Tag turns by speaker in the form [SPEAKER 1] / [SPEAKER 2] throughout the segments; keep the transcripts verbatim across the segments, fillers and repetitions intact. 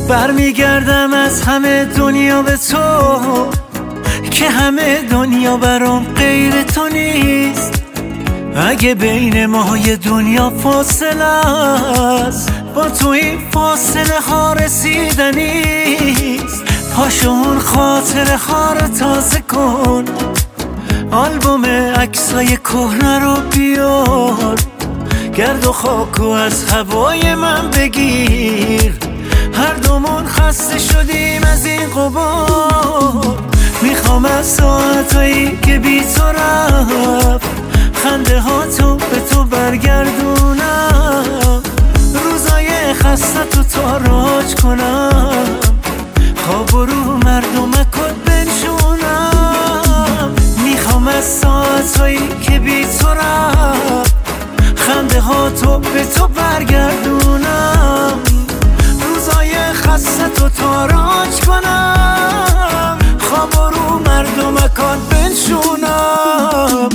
[SPEAKER 1] برمیگردم از همه دنیا به تو که همه دنیا برام غیر تو نیست. اگه بین ما یه دنیا فاصله است، با تو این فاصله ها رسیدنیست. پاشو اون خاطره ها رو تازه کن، آلبوم عکسای کهنه رو بیار، گرد و خاکو از هوای من بگیر. هر دومون خسته شدیم از این غبار. میخوام از ساعتایی که بی تو رفت، خنده ها تو به تو برگردونم، روزای خسته تو تاراج کنم، خواب و رو مردمکت بنشونم. میخوام از ساعتایی که بی تو رفت، خنده ها تو به تو برگردونم، روزای خسته تو تاراج کنم، خواب و رو مردمکت بنشونم.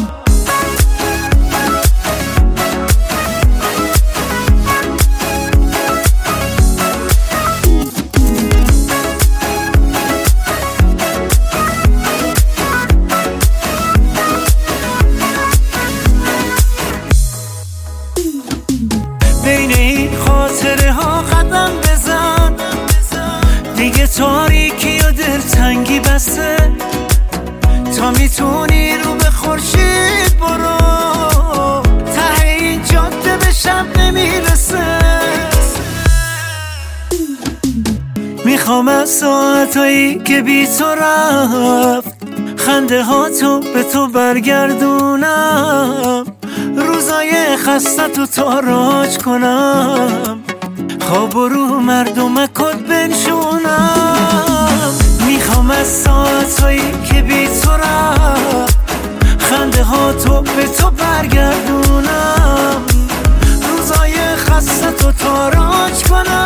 [SPEAKER 1] بین این خاطره ها قدم بزن، دیگه تاریکی و دلتنگی بسته. تا میتونی رو به خورشید برو، ته این جاده به شب نمیرسه. میخوام از ساعتایی که بی تو رفت، خنده ها تو به تو برگردونم، روزای خسته تو تاراج کنم، خواب و رو مردمکت بنشونم. میخوام از ساعتایی که بی تو رفت، خنده ها تو به تو برگردونم، روزای خسته تو تاراج کنم،